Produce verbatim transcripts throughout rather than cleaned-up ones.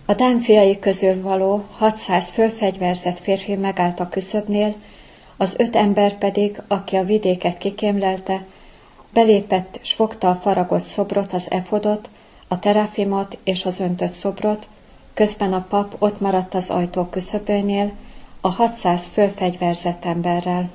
A Dán fiai közül való hatszáz fölfegyverzett férfi megállt a küszöbnél, az öt ember pedig, aki a vidéket kikémlelte, belépett, s fogta a faragott szobrot, az efodot, a terafimot és az öntött szobrot, közben a pap ott maradt az ajtó küszöbénél, a hatszáz fölfegyverzett emberrel.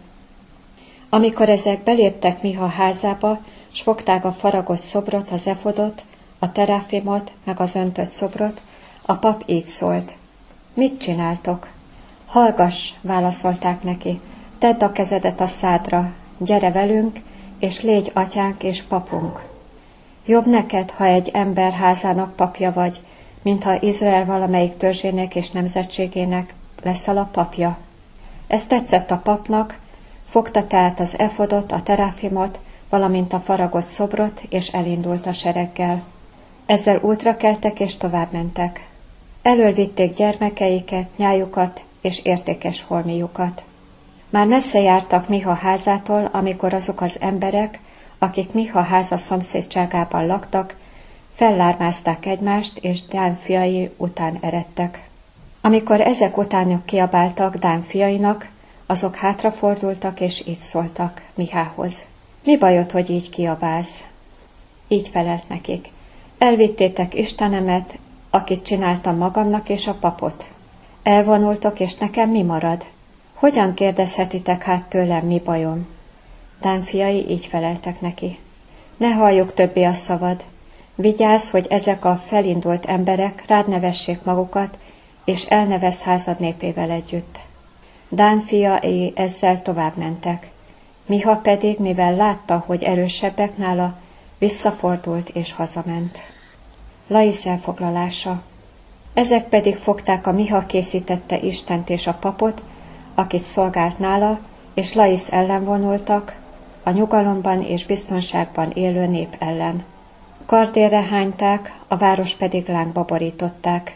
Amikor ezek beléptek Miha házába, s fogták a faragott szobrot, az efodot, a terafimot, meg az öntött szobrot, a pap így szólt: Mit csináltok? Hallgass, válaszolták neki, tedd a kezedet a szádra, gyere velünk, és légy atyánk és papunk. Jobb neked, ha egy ember házának papja vagy, mintha Izrael valamelyik törzsének és nemzetségének leszel a papja. Ez tetszett a papnak, fogta tehát az efodot, a terafimot, valamint a faragott szobrot, és elindult a sereggel. Ezzel útra keltek és tovább mentek. Elől vitték gyermekeiket, nyájukat és értékes holmiukat. Már messze jártak Miha házától, amikor azok az emberek, akik Miha háza szomszédságában laktak, fellármázták egymást, és Dán fiai után eredtek. Amikor ezek utánuk kiabáltak Dán fiainak, azok hátrafordultak, és így szóltak Mihához: Mi bajod, hogy így kiabálsz? Így felelt nekik: Elvittétek Istenemet, akit csináltam magamnak, és a papot. Elvonultok, és nekem mi marad? Hogyan kérdezhetitek hát tőlem, mi bajom? Dán fiai így feleltek neki: Ne halljuk többé a szavad. Vigyázz, hogy ezek a felindult emberek rád nevessék magukat, és elnevesz házad népével együtt. Dán fiai ezzel tovább mentek. Miha pedig, mivel látta, hogy erősebbek nála, visszafordult és hazament. Laisz elfoglalása. Ezek pedig fogták a Miha készítette Istent és a papot, akit szolgált nála, és Laisz ellen vonultak, a nyugalomban és biztonságban élő nép ellen. Kardérre hányták, a város pedig lángba borították.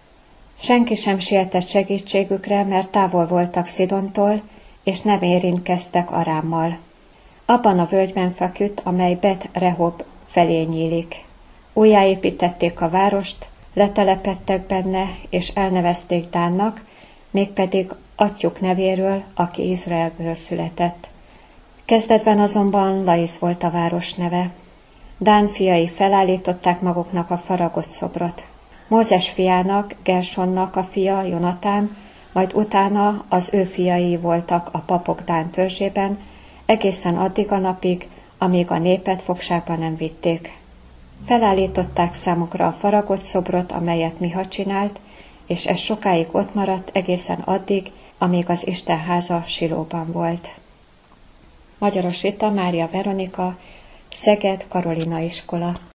Senki sem sietett segítségükre, mert távol voltak Szidontól, és nem érintkeztek Arámmal. Abban a völgyben feküdt, amely Bet Rehob felé nyílik. Újjáépítették a várost, letelepedtek benne, és elnevezték Dánnak, mégpedig atyjuk nevéről, aki Izraelből született. Kezdetben azonban Laisz volt a város neve. Dán fiai felállították maguknak a faragott szobrot. Mózes fiának, Gersonnak a fia, Jonatán, majd utána az ő fiai voltak a papok Dán törzsében, egészen addig a napig, amíg a népet fogságba nem vitték. Felállították számukra a faragott szobrot, amelyet Miha csinált, és ez sokáig ott maradt egészen addig, amíg az Isten háza Silóban volt. Magyaros Rita, Mária Veronika, Szeged, Karolina iskola.